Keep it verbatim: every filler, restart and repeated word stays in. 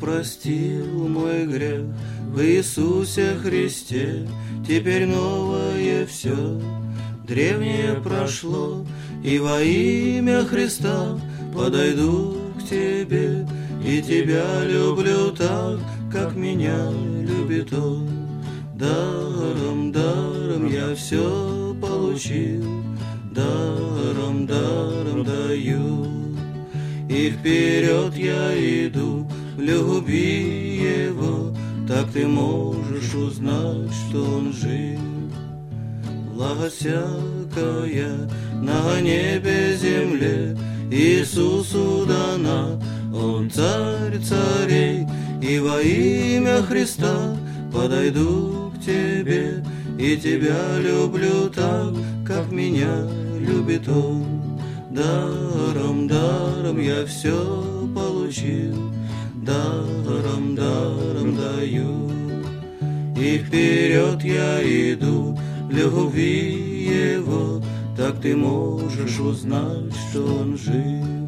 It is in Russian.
простил мой грех в Иисусе Христе. Теперь новое все, древнее прошло, и во имя Христа подойду к тебе, и тебя люблю так, как меня любит Он. Даром, даром я все получил, даром, даром даю, и вперед я иду в любви Его. Так ты можешь узнать, что Он жив. Благо всякая на небе, земле Иисусу дана. Он царь царей, и во имя Христа подойду к тебе, и тебя люблю так, как меня любит Он. Даром, даром я все получил, даром, даром даю, и вперед я иду в любви Его. Так ты можешь узнать, что Он жив.